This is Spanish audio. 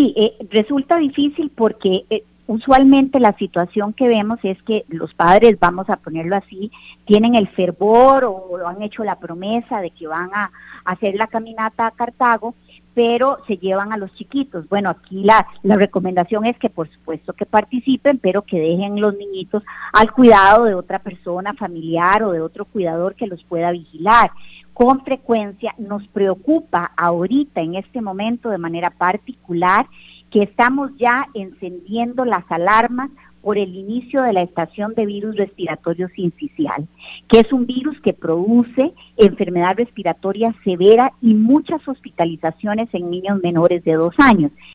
Sí, resulta difícil porque usualmente la situación que vemos es que los padres, vamos a ponerlo así, tienen el fervor o han hecho la promesa de que van a hacer la caminata a Cartago, pero se llevan a los chiquitos. Bueno, aquí la recomendación es que por supuesto que participen, pero que dejen los niñitos al cuidado de otra persona familiar o de otro cuidador que los pueda vigilar. Con frecuencia nos preocupa ahorita, en este momento, de manera particular, que estamos ya encendiendo las alarmas por el inicio de la estación de virus respiratorio sincicial, que es un virus que produce enfermedad respiratoria severa y muchas hospitalizaciones en niños menores de 2 años.